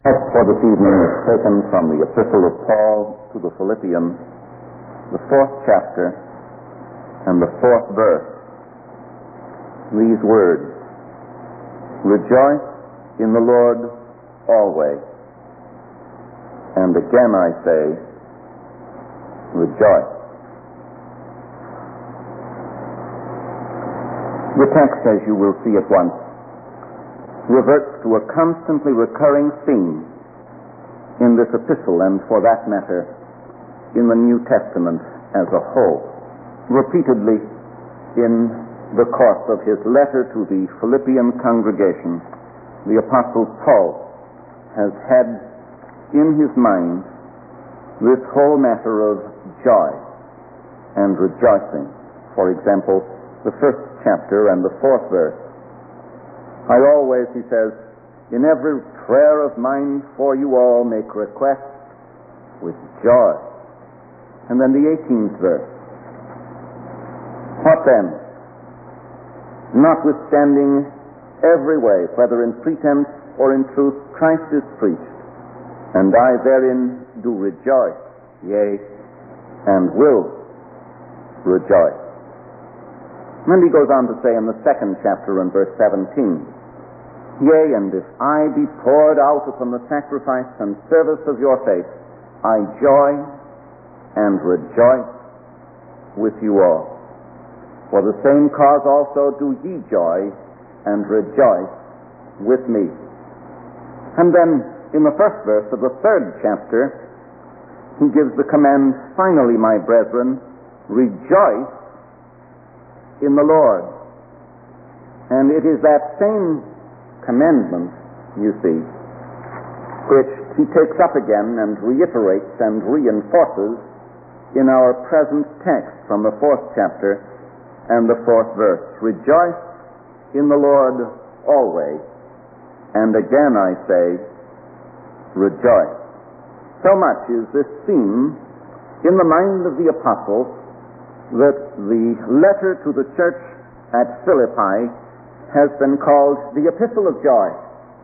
Text for this evening is taken from the Epistle of Paul to the Philippians, the 4th chapter and the 4th verse. These words: "Rejoice in the Lord always. And again I say, rejoice." The text, as you will see at once, reverts to a constantly recurring theme in this epistle, and for that matter in the New Testament as a whole. Repeatedly in the course of his letter to the Philippian congregation, the Apostle Paul has had in his mind this whole matter of joy and rejoicing. For example, the 1st chapter and the 4th verse. "I always," he says, "in every prayer of mine for you all make request with joy." And then the 18th verse. "What then? Notwithstanding every way, whether in pretense or in truth, Christ is preached, and I therein do rejoice, yea, and will rejoice." And he goes on to say in the 2nd chapter and verse 17, "Yea, and if I be poured out upon the sacrifice and service of your faith, I joy and rejoice with you all. For the same cause also do ye joy and rejoice with me." And then in the 1st verse of the 3rd chapter, he gives the command, "Finally, my brethren, rejoice in the Lord." And it is that same commandment, you see, which he takes up again and reiterates and reinforces in our present text from the 4th chapter and the 4th verse. "Rejoice in the Lord always, and again I say, rejoice." So much is this theme in the mind of the apostle that the letter to the church at Philippi has been called the Epistle of Joy.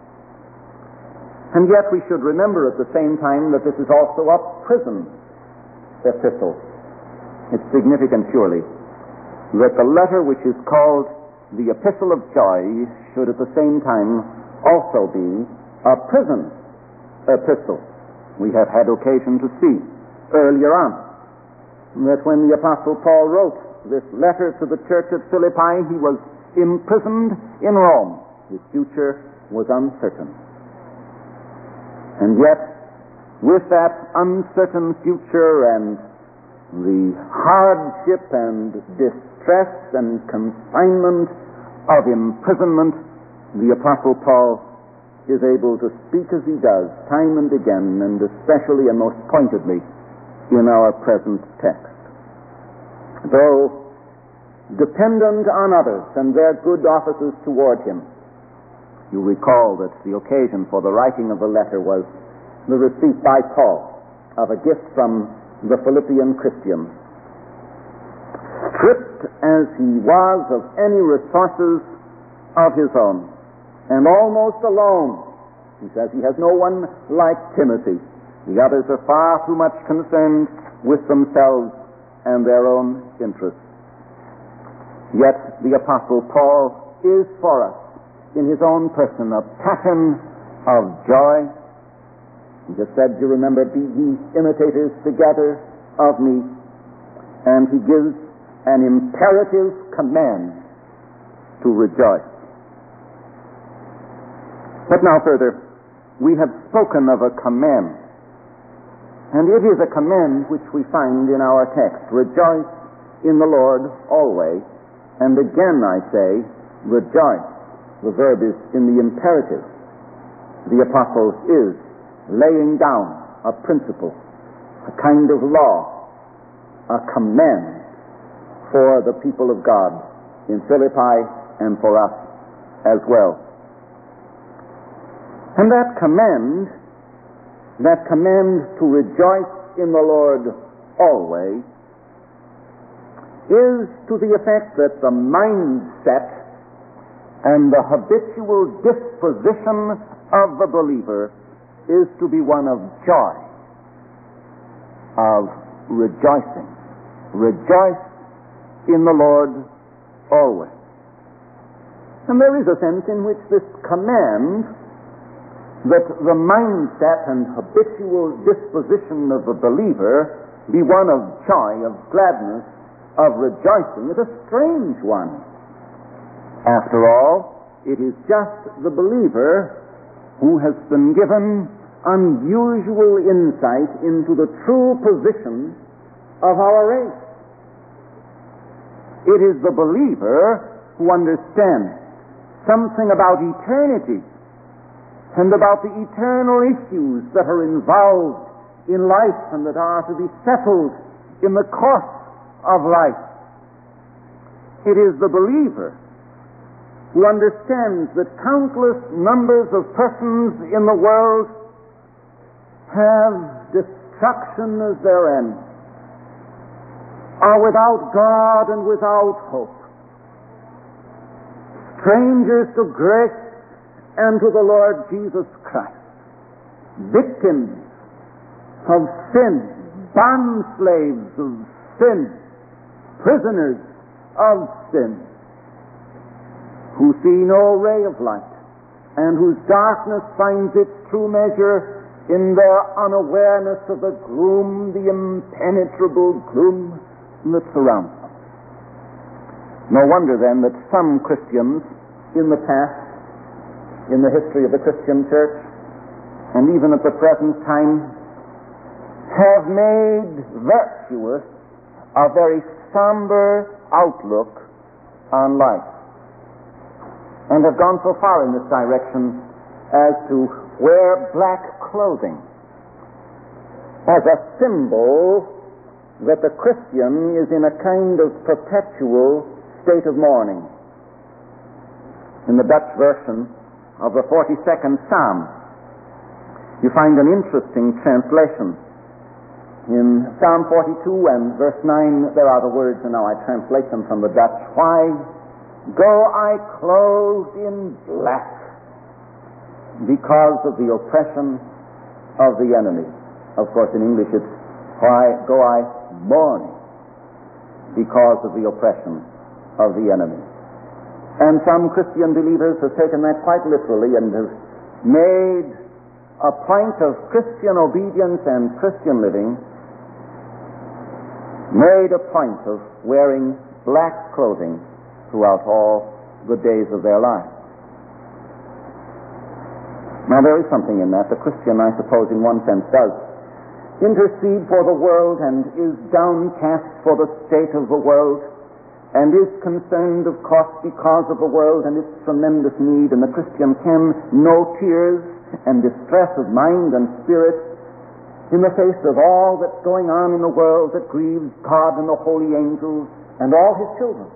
And yet we should remember at the same time that this is also a prison epistle. It's significant, surely, that the letter which is called the Epistle of Joy should at the same time also be a prison epistle. We have had occasion to see earlier on that when the Apostle Paul wrote this letter to the church at Philippi, he was imprisoned in Rome. His future was uncertain. And yet, with that uncertain future and the hardship and distress and confinement of imprisonment, the Apostle Paul is able to speak as he does time and again, and especially and most pointedly in our present text. Though dependent on others and their good offices toward him. You recall that the occasion for the writing of the letter was the receipt by Paul of a gift from the Philippian Christians. Stripped as he was of any resources of his own, and almost alone. He says he has no one like Timothy. The others are far too much concerned with themselves and their own interests. Yet the Apostle Paul is for us, in his own person, a pattern of joy. He just said, you remember, "Be ye imitators together of me." And he gives an imperative command to rejoice. But now further, we have spoken of a command. And it is a command which we find in our text. "Rejoice in the Lord always. And again I say, rejoice." The verb is in the imperative. The apostle is laying down a principle, a kind of law, a command for the people of God in Philippi and for us as well. And that command to rejoice in the Lord always, is to the effect that the mindset and the habitual disposition of the believer is to be one of joy, of rejoicing. Rejoice in the Lord always. And there is a sense in which this command that the mindset and habitual disposition of the believer be one of joy, of gladness, of rejoicing is a strange one. After all, it is just the believer who has been given unusual insight into the true position of our race. It is the believer who understands something about eternity and about the eternal issues that are involved in life and that are to be settled in the course of life. It is the believer who understands that countless numbers of persons in the world have destruction as their end, are without God and without hope, strangers to grace and to the Lord Jesus Christ, victims of sin, bond slaves of sin, prisoners of sin, who see no ray of light and whose darkness finds its true measure in their unawareness of the gloom, the impenetrable gloom that surrounds them. No wonder then that some Christians in the past, in the history of the Christian church, and even at the present time, have made virtuous a very somber outlook on life, and have gone so far in this direction as to wear black clothing as a symbol that the Christian is in a kind of perpetual state of mourning. In the Dutch version of the 42nd Psalm, you find an interesting translation. In Psalm 42 and verse 9, there are the words, and now I translate them from the Dutch. Why go I clothed in black? Because of the oppression of the enemy. Of course, in English it's, why go I mourning? Because of the oppression of the enemy. And some Christian believers have taken that quite literally and have made a point of Christian obedience and Christian living, made a point of wearing black clothing throughout all the days of their lives. Now there is something in that. The Christian, I suppose, in one sense does intercede for the world and is downcast for the state of the world and is concerned, of course, because of the world and its tremendous need, and the Christian can know tears and distress of mind and spirit in the face of all that's going on in the world that grieves God and the holy angels and all His children.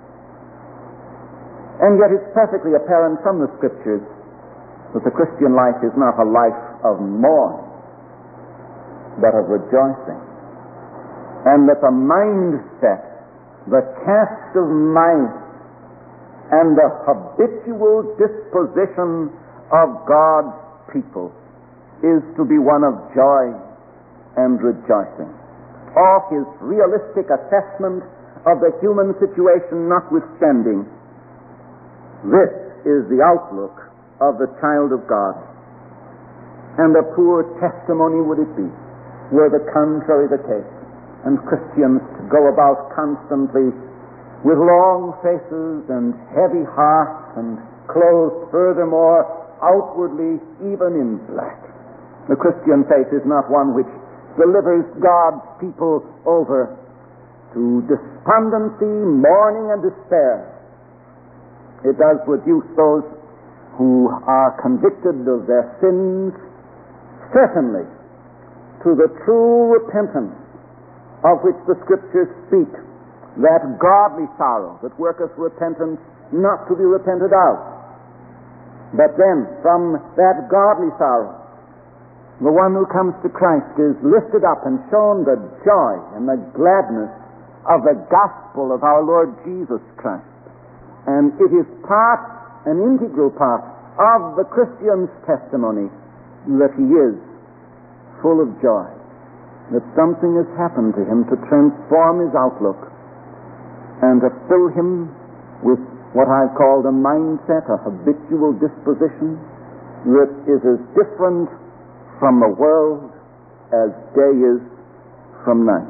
And yet it's perfectly apparent from the Scriptures that the Christian life is not a life of mourning, but of rejoicing. And that the mindset, the cast of mind, and the habitual disposition of God's people is to be one of joy and rejoicing. All his realistic assessment of the human situation notwithstanding, this is the outlook of the child of God. And a poor testimony would it be were the contrary the case, and Christians to go about constantly with long faces and heavy hearts and clothed furthermore outwardly even in black. The Christian faith is not one which delivers God's people over to despondency, mourning, and despair. It does reduce those who are convicted of their sins, certainly, to the true repentance of which the Scriptures speak, that godly sorrow that worketh repentance not to be repented of. But then, from that godly sorrow, the one who comes to Christ is lifted up and shown the joy and the gladness of the gospel of our Lord Jesus Christ. And it is part, an integral part, of the Christian's testimony that he is full of joy, that something has happened to him to transform his outlook and to fill him with what I've called a mindset, a habitual disposition that is as different from the world as day is from night.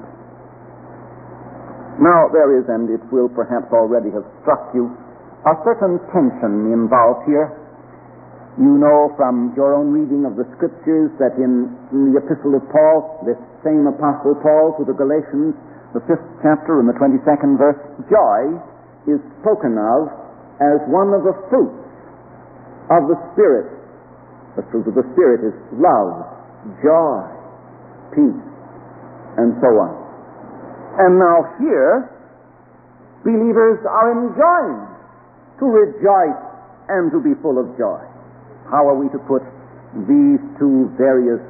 Now there is, and it will perhaps already have struck you, a certain tension involved here. You know from your own reading of the Scriptures that in the Epistle of Paul, this same Apostle Paul to the Galatians, the 5th chapter and the 22nd verse, joy is spoken of as one of the fruits of the Spirit. The fruit of the Spirit is love, joy, peace, and so on. And now here, believers are enjoined to rejoice and to be full of joy. How are we to put these two various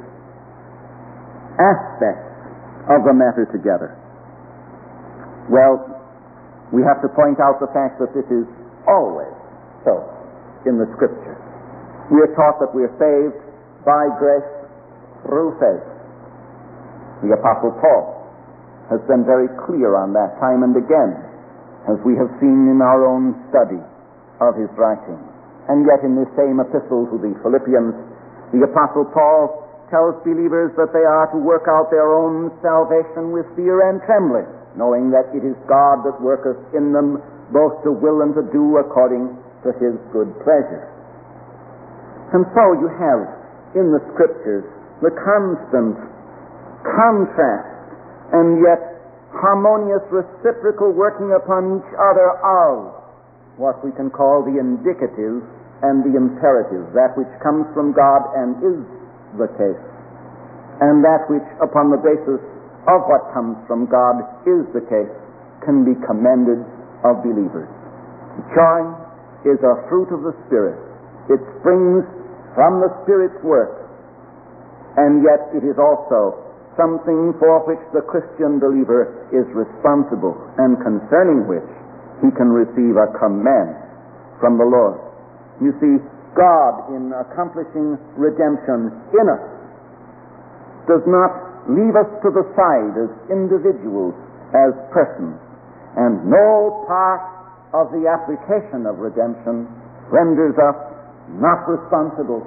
aspects of the matter together? Well, we have to point out the fact that this is always so in the Scripture. We are taught that we are saved by grace through faith. The Apostle Paul has been very clear on that time and again, as we have seen in our own study of his writing. And yet in this same epistle to the Philippians, the Apostle Paul tells believers that they are to work out their own salvation with fear and trembling, knowing that it is God that worketh in them both to will and to do according to his good pleasure. And so you have in the Scriptures the constant contrast and yet harmonious reciprocal working upon each other of what we can call the indicative and the imperative, that which comes from God and is the case, and that which upon the basis of what comes from God is the case can be commended of believers. Joy is a fruit of the Spirit. It springs from the Spirit's work, and yet it is also something for which the Christian believer is responsible and concerning which he can receive a command from the Lord. You see, God, in accomplishing redemption in us, does not leave us to the side as individuals, as persons, and no part of the application of redemption renders us not responsible.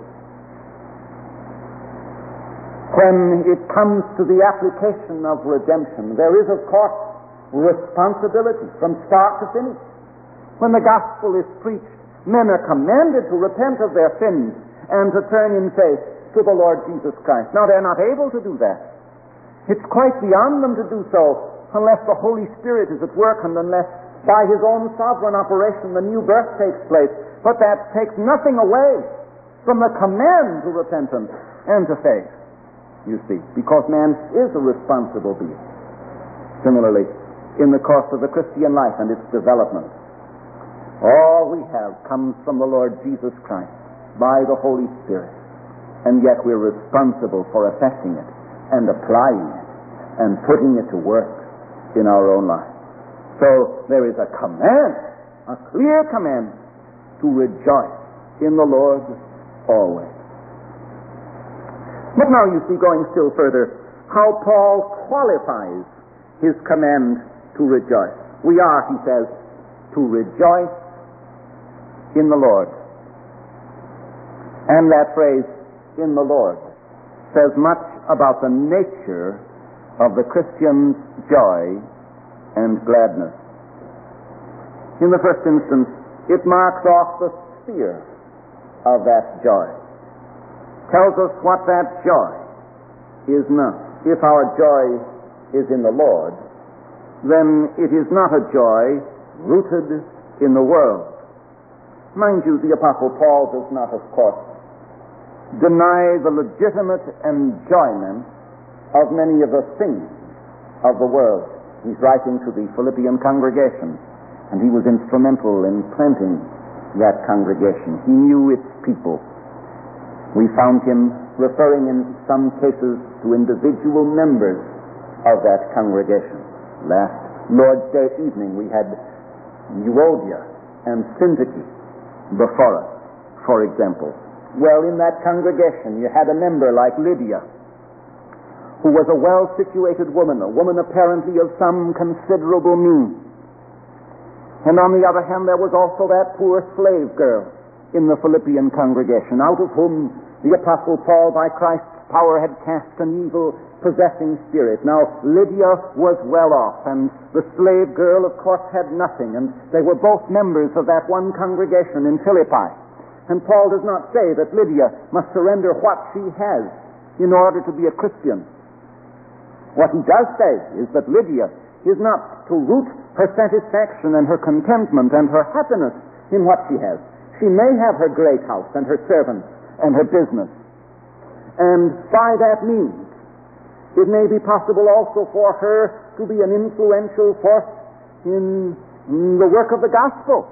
When it comes to the application of redemption, there is, of course, responsibility from start to finish. When the gospel is preached, men are commanded to repent of their sins and to turn in faith to the Lord Jesus Christ. Now, they're not able to do that. It's quite beyond them to do so unless the Holy Spirit is at work and unless by his own sovereign operation the new birth takes place. But that takes nothing away from the command to repentance and to faith, you see, because man is a responsible being. Similarly, in the course of the Christian life and its development, all we have comes from the Lord Jesus Christ by the Holy Spirit, and yet we're responsible for affecting it and applying it and putting it to work in our own life. So there is a command, a clear command, to rejoice in the Lord always. But now you see, going still further, how Paul qualifies his command to rejoice. We are, he says, to rejoice in the Lord. And that phrase, in the Lord, says much about the nature of the Christian's joy and gladness. In the first instance, it marks off the sphere of that joy. Tells us what that joy is not. If our joy is in the Lord, then it is not a joy rooted in the world. Mind you, the Apostle Paul does not, of course, deny the legitimate enjoyment of many of the things of the world. He's writing to the Philippian congregation, and he was instrumental in planting that congregation. He knew its people. We found him referring in some cases to individual members of that congregation. Last Lord's Day evening we had Euodia and Syntyche before us, for example. Well, in that congregation, you had a member like Lydia, who was a well-situated woman, a woman apparently of some considerable means. And on the other hand, there was also that poor slave girl in the Philippian congregation, out of whom the Apostle Paul, by Christ's power, had cast an evil possessing spirit. Now, Lydia was well off, and the slave girl, of course, had nothing, and they were both members of that one congregation in Philippi. And Paul does not say that Lydia must surrender what she has in order to be a Christian. What he does say is that Lydia is not to root her satisfaction and her contentment and her happiness in what she has. She may have her great house and her servants and her business, and by that means it may be possible also for her to be an influential force in the work of the gospel.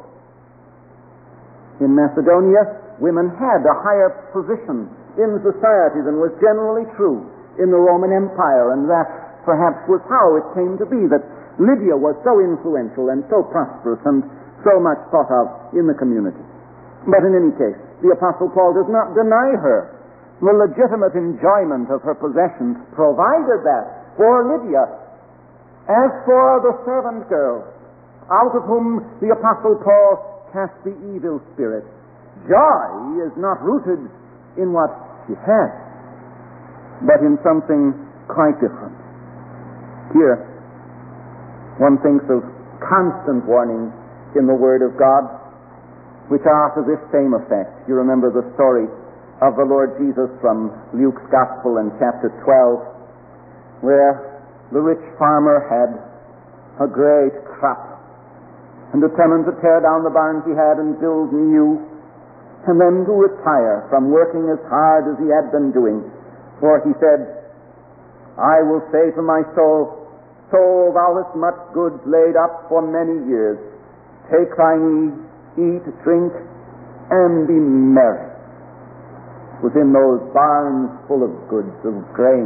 In Macedonia, women had a higher position in society than was generally true in the Roman Empire, and that perhaps was how it came to be that Lydia was so influential and so prosperous and so much thought of in the community. But in any case, the Apostle Paul does not deny her the legitimate enjoyment of her possessions, provided that for Lydia, as for the servant girl, out of whom the Apostle Paul cast the evil spirit, joy is not rooted in what she has, but in something quite different. Here, one thinks of constant warnings in the Word of God, which are to this same effect. You remember the story of the Lord Jesus from Luke's Gospel in chapter 12, where the rich farmer had a great crop and determined to tear down the barns he had and build new, and then to retire from working as hard as he had been doing. For he said, I will say to my soul, Soul, thou hast much goods laid up for many years. Take thine ease, eat, drink, and be merry within those barns full of goods, of grain.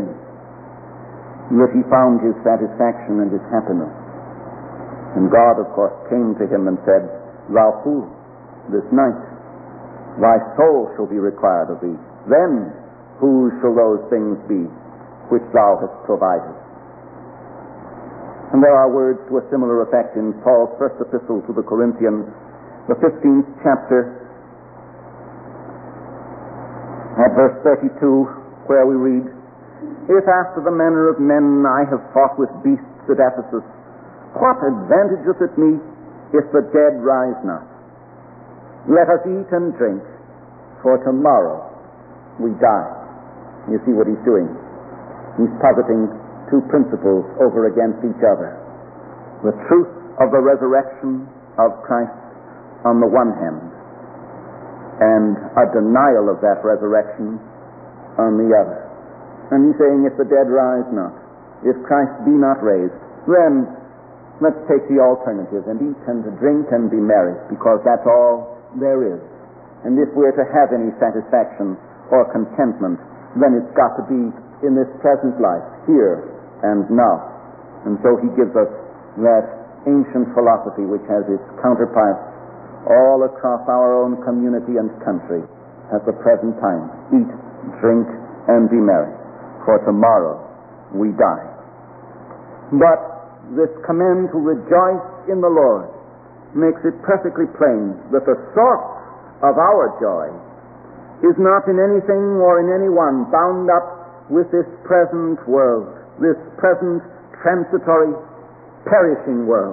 Yet he found his satisfaction and his happiness. And God, of course, came to him and said, Thou fool, this night thy soul shall be required of thee. Then whose shall those things be which thou hast provided? And there are words to a similar effect in Paul's first epistle to the Corinthians, the 15th chapter, at verse 32, where we read, If after the manner of men I have fought with beasts at Ephesus, what advantageth it me if the dead rise not? Let us eat and drink, for tomorrow we die. You see what he's doing. He's positing two principles over against each other. The truth of the resurrection of Christ on the one hand, and a denial of that resurrection on the other. And he's saying, if the dead rise not, if Christ be not raised, then let's take the alternative and eat and drink and be merry, because that's all there is. And if we're to have any satisfaction or contentment, then it's got to be in this present life, here and now. And so he gives us that ancient philosophy which has its counterparts all across our own community and country at the present time. Eat, drink, and be merry, for tomorrow we die. But this command to rejoice in the Lord makes it perfectly plain that the source of our joy is not in anything or in anyone bound up with this present world, this present transitory, perishing world.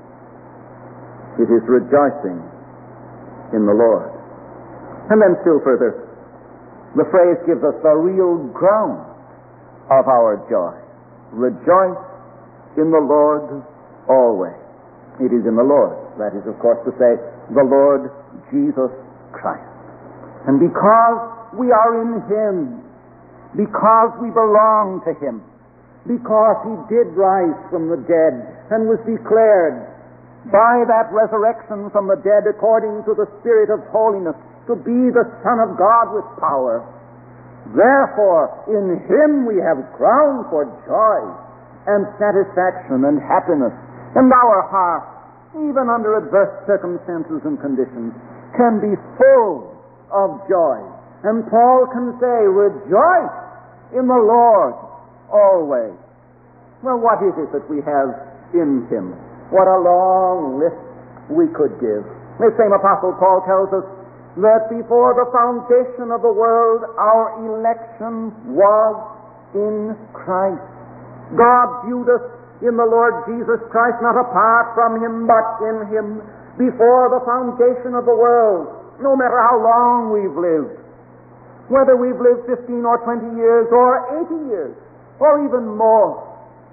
It is rejoicing in the Lord. And then still further, the phrase gives us the real ground of our joy. Rejoice in the Lord always. It is in the Lord. That is, of course, to say, the Lord Jesus Christ. And because we are in Him, because we belong to Him, because He did rise from the dead and was declared by that resurrection from the dead according to the Spirit of holiness to be the Son of God with power. Therefore, in Him we have ground for joy and satisfaction and happiness, and our hearts, even under adverse circumstances and conditions, can be full of joy And Paul can say, rejoice in the Lord always. Well, what is it that we have in him? What a long list we could give. The same Apostle Paul tells us that before the foundation of the world, our election was in Christ. God viewed us in the Lord Jesus Christ, not apart from him, but in him, before the foundation of the world. No matter how long we've lived, whether we've lived 15 or 20 years or 80 years or even more,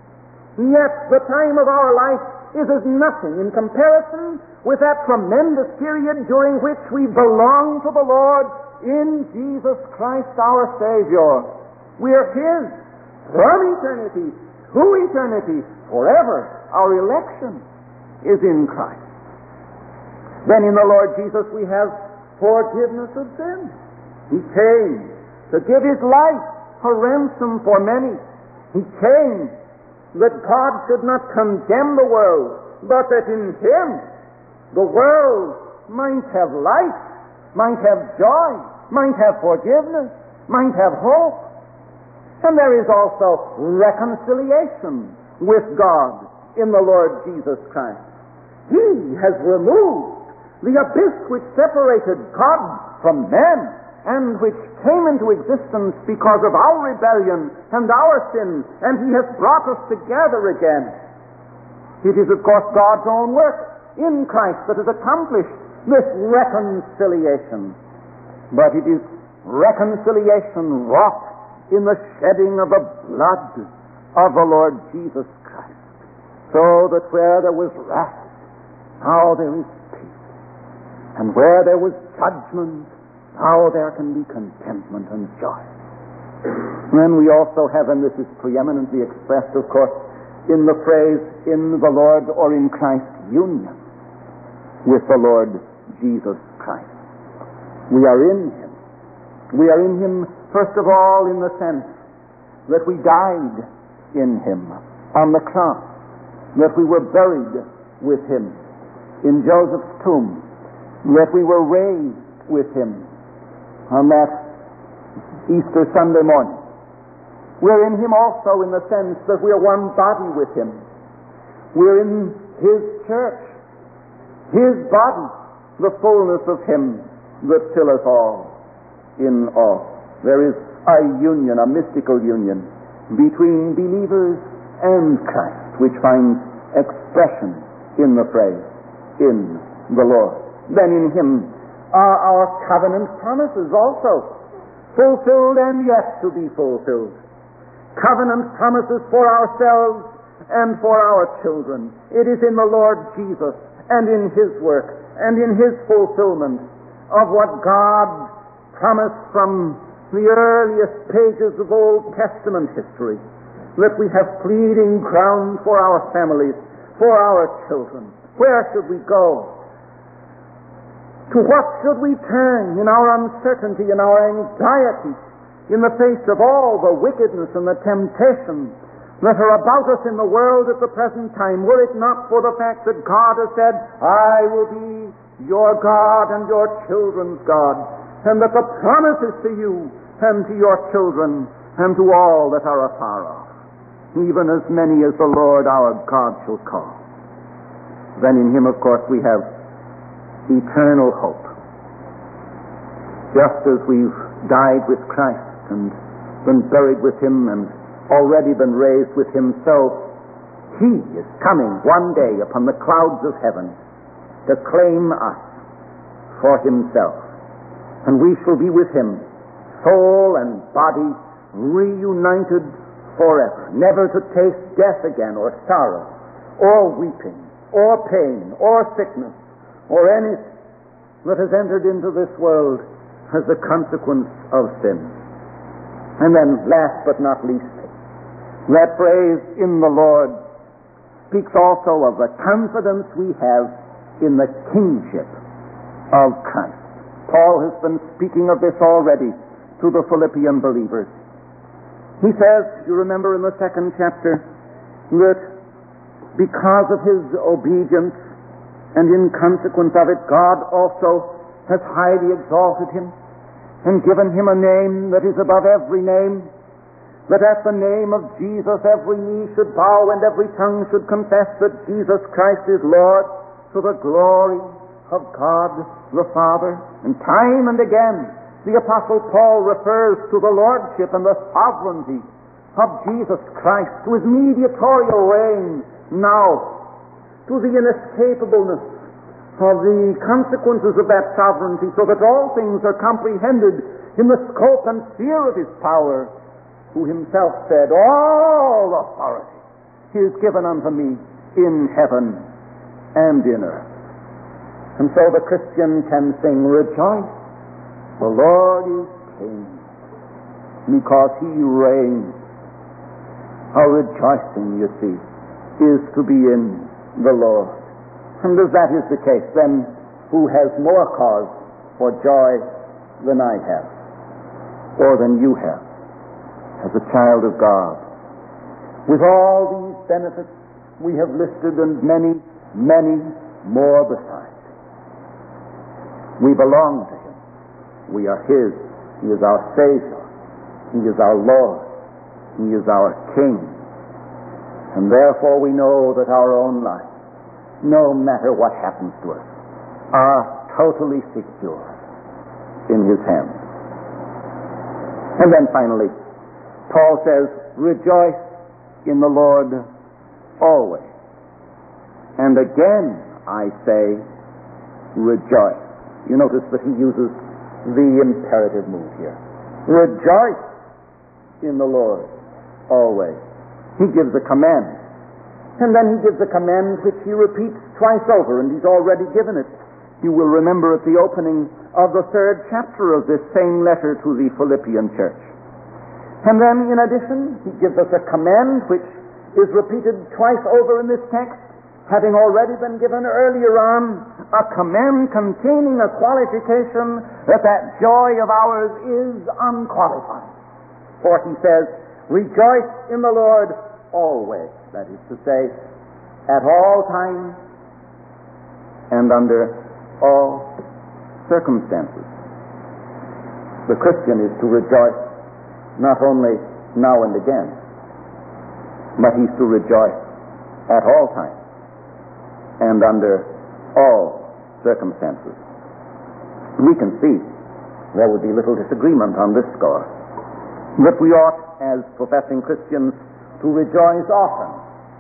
yet the time of our life is as nothing in comparison with that tremendous period during which we belong to the Lord in Jesus Christ our Savior. We're his from eternity to eternity, forever. Our election is in Christ. Then in the Lord Jesus we have forgiveness of sin. He came to give his life a ransom for many. He came that God should not condemn the world, but that in him the world might have life, might have joy, might have forgiveness, might have hope. And there is also reconciliation with God in the Lord Jesus Christ. He has removed the abyss which separated God from man, and which came into existence because of our rebellion and our sin, and he has brought us together again. It is, of course, God's own work in Christ that has accomplished this reconciliation. But it is reconciliation wrought in the shedding of the blood of the Lord Jesus Christ, so that where there was wrath, now there is peace, and where there was judgment, now there can be contentment and joy. Then we also have, and this is preeminently expressed, of course, in the phrase, in the Lord or in Christ, union with the Lord Jesus Christ. We are in him. We are in him, first of all, in the sense that we died in him on the cross, that we were buried with him in Joseph's tomb, that we were raised with him on that Easter Sunday morning. We're in him also in the sense that we're one body with him. We're in his church, his body, the fullness of him that filleth all in all. There is a union, a mystical union between believers and Christ, which finds expression in the phrase, in the Lord. Then in him are our covenant promises also, fulfilled and yet to be fulfilled. Covenant promises for ourselves and for our children. It is in the Lord Jesus and in his work and in his fulfillment of what God promised from the earliest pages of Old Testament history, that we have pleading ground for our families, for our children. Where should we go? To what should we turn in our uncertainty and our anxiety in the face of all the wickedness and the temptation that are about us in the world at the present time, were it not for the fact that God has said, I will be your God and your children's God, and that the promise is to you and to your children and to all that are afar off, even as many as the Lord our God shall call. Then in him, of course, we have eternal hope. Just as we've died with Christ and been buried with him and already been raised with him, so he is coming one day upon the clouds of heaven to claim us for himself. And we shall be with him, soul and body reunited forever, never to taste death again, or sorrow, or weeping, or pain, or sickness, or anything that has entered into this world as a consequence of sin. And then, last but not least, that phrase, in the Lord, speaks also of the confidence we have in the kingship of Christ. Paul has been speaking of this already to the Philippian believers. He says, you remember in the 2nd chapter, that because of his obedience and in consequence of it, God also has highly exalted him and given him a name that is above every name, that at the name of Jesus every knee should bow and every tongue should confess that Jesus Christ is Lord, to the glory of God the Father. And time and again the Apostle Paul refers to the lordship and the sovereignty of Jesus Christ, to his mediatorial reign now, to the inescapableness of the consequences of that sovereignty, so that all things are comprehended in the scope and sphere of his power, who himself said, all authority is given unto me in heaven and in earth. And so the Christian can sing, rejoice, the Lord is King, because he reigns. How rejoicing, you see, is to be in the Lord. And as that is the case, then who has more cause for joy than I have, or than you have, as a child of God? With all these benefits we have listed, and many, many more besides. We belong to him. We are his. He is our Savior. He is our Lord. He is our King. And therefore we know that our own lives, no matter what happens to us, are totally secure in his hands. And then finally, Paul says, rejoice in the Lord always. And again I say, rejoice. You notice that he uses the imperative mood here. Rejoice in the Lord always. He gives a command. And then he gives a command which he repeats twice over, and he's already given it. You will remember at the opening of the 3rd chapter of this same letter to the Philippian church. And then, in addition, he gives us a command which is repeated twice over in this text, having already been given earlier on, a command containing a qualification that joy of ours is unqualified. For he says, rejoice in the Lord always. That is to say, at all times and under all circumstances. The Christian is to rejoice not only now and again, but he's to rejoice at all times and under all circumstances. We can see there would be little disagreement on this score, that we ought, as professing Christians, to rejoice often,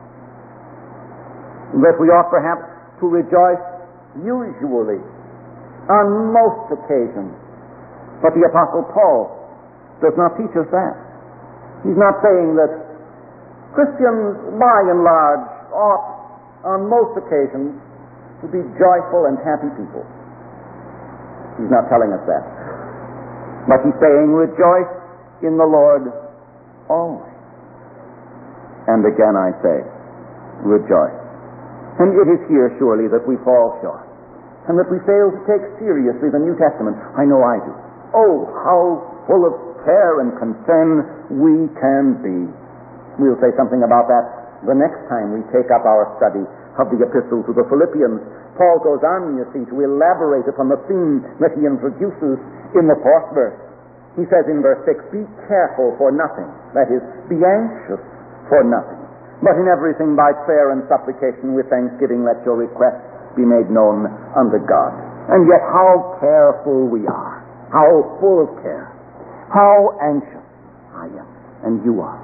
that we ought perhaps to rejoice usually, on most occasions. But the Apostle Paul does not teach us that. He's not saying that Christians, by and large, ought, on most occasions, to be joyful and happy people. He's not telling us that. But he's saying, rejoice in the Lord always. And again I say, rejoice. And it is here, surely, that we fall short, and that we fail to take seriously the New Testament. I know I do. Oh, how full of care and concern we can be. We'll say something about that the next time we take up our study of the Epistle to the Philippians. Paul goes on, you see, to elaborate upon the theme that he introduces in the 4th verse. He says in verse 6, be careful for nothing. That is, be anxious for nothing. But in everything by prayer and supplication with thanksgiving let your requests be made known unto God. And yet how careful we are. How full of care. How anxious I am, and you are.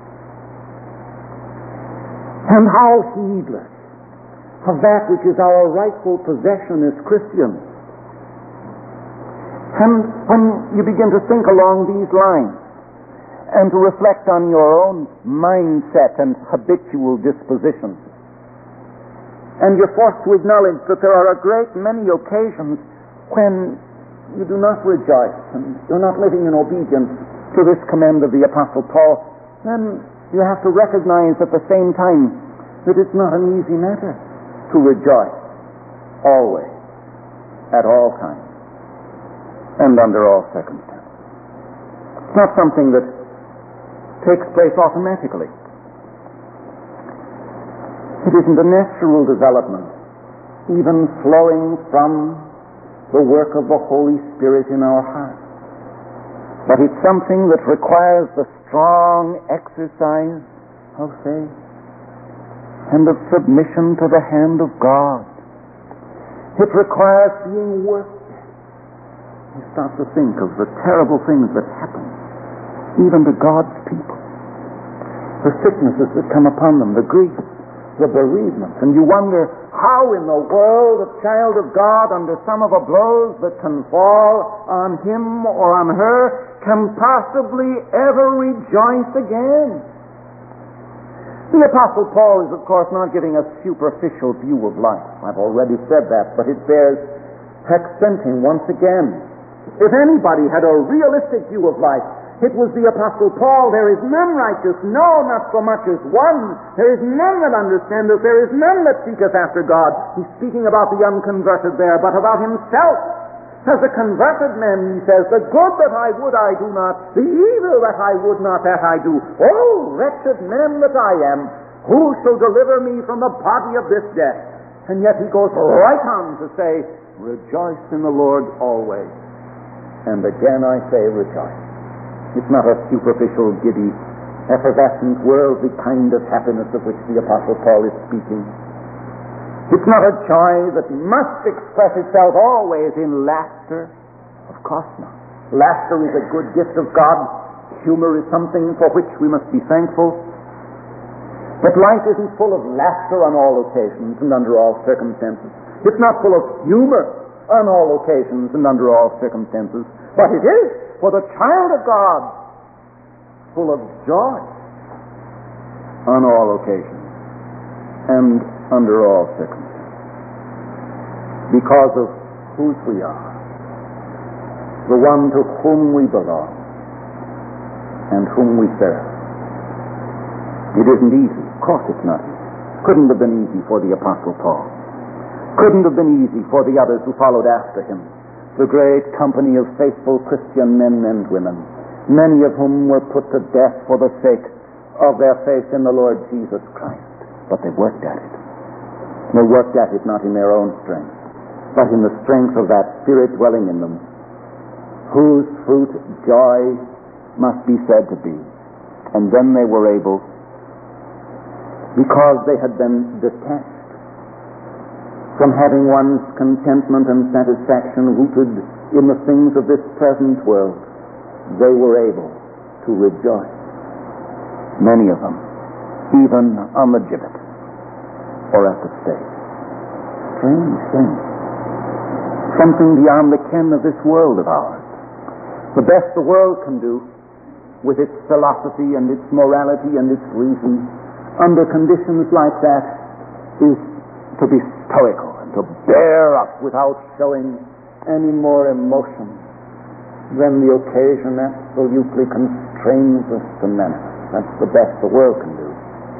And how heedless of that which is our rightful possession as Christians. And when you begin to think along these lines, and to reflect on your own mindset and habitual dispositions, and you're forced to acknowledge that there are a great many occasions when you do not rejoice and you're not living in obedience to this command of the Apostle Paul, then you have to recognize at the same time that it's not an easy matter to rejoice always, at all times, and under all circumstances. It's not something that takes place automatically. It isn't a natural development, even flowing from the work of the Holy Spirit in our hearts. But it's something that requires the strong exercise of faith and of submission to the hand of God. It requires being worked at. You start to think of the terrible things that happen, even to God's people. The sicknesses that come upon them, the grief, the bereavement, and you wonder how in the world a child of God, under some of the blows that can fall on him or on her, can possibly ever rejoice again. The Apostle Paul is, of course, not giving a superficial view of life. I've already said that, but it bears accenting once again. If anybody had a realistic view of life, it was the Apostle Paul. There is none righteous, no, not so much as one. There is none that understandeth, there is none that seeketh after God. He's speaking about the unconverted there, but about himself. As a converted man, he says, the good that I would I do not, the evil that I would not that I do. Oh, wretched man that I am, who shall deliver me from the body of this death? And yet he goes right on to say, rejoice in the Lord always. And again I say, rejoice. It's not a superficial, giddy, effervescent, worldly kind of happiness of which the Apostle Paul is speaking. It's not a joy that must express itself always in laughter. Of course not. Laughter is a good gift of God. Humor is something for which we must be thankful. But life isn't full of laughter on all occasions and under all circumstances. It's not full of humor on all occasions and under all circumstances. But it is, for the child of God, full of joy on all occasions and under all circumstances, because of whose we are, the one to whom we belong and whom we serve. It isn't easy. Of course it's not easy. Couldn't have been easy for the Apostle Paul. Couldn't have been easy for the others who followed after him, the great company of faithful Christian men and women, many of whom were put to death for the sake of their faith in the Lord Jesus Christ. But they worked at it. They worked at it not in their own strength, but in the strength of that Spirit dwelling in them, whose fruit joy must be said to be. And then they were able, because they had been detached from having one's contentment and satisfaction rooted in the things of this present world, they were able to rejoice. Many of them, even on the gibbet or at the stake. Strange thing. Something beyond the ken of this world of ours. The best the world can do, with its philosophy and its morality and its reason, under conditions like that, is to be stoical and to bear up without showing any more emotion than the occasion absolutely constrains us to manifest. That's the best the world can do.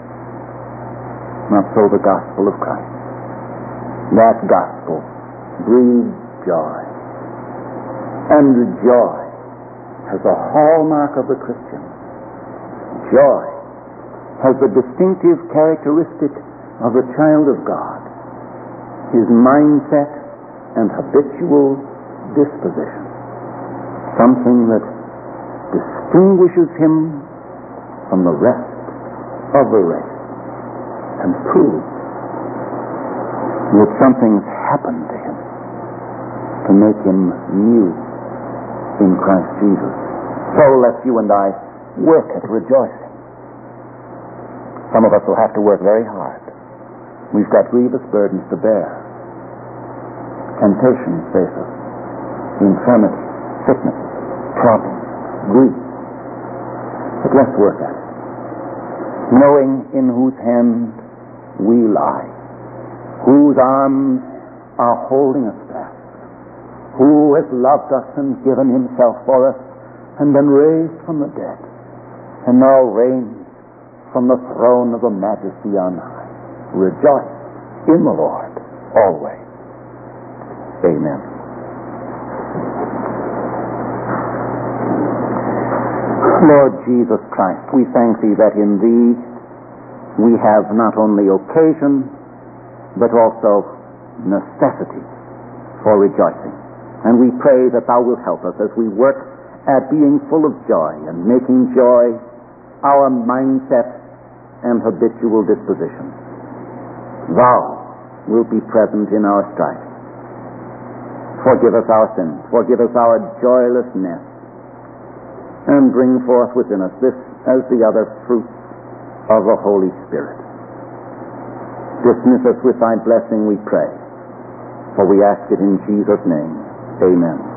Not so the gospel of Christ. That gospel breeds joy. And the joy has a hallmark of the Christian. Joy has the distinctive characteristic of the child of God, his mindset and habitual disposition, something that distinguishes him from the rest of the race and proves that something's happened to him to make him new in Christ Jesus. So let's you and I work at rejoicing. Some of us will have to work very hard. We've got grievous burdens to bear. Temptations face us. Infirmity, sickness, problems, grief. But let's work at it. Knowing in whose hand we lie, whose arms are holding us fast, who has loved us and given himself for us and been raised from the dead and now reigns from the throne of the Majesty on high. Rejoice in the Lord always. Amen. Lord Jesus Christ, we thank Thee that in Thee we have not only occasion but also necessity for rejoicing. And we pray that Thou wilt help us as we work at being full of joy and making joy our mindset and habitual disposition. Thou wilt be present in our strife. Forgive us our sins, forgive us our joylessness, and bring forth within us this as the other fruits of the Holy Spirit. Dismiss us with thy blessing, we pray, for we ask it in Jesus' name. Amen.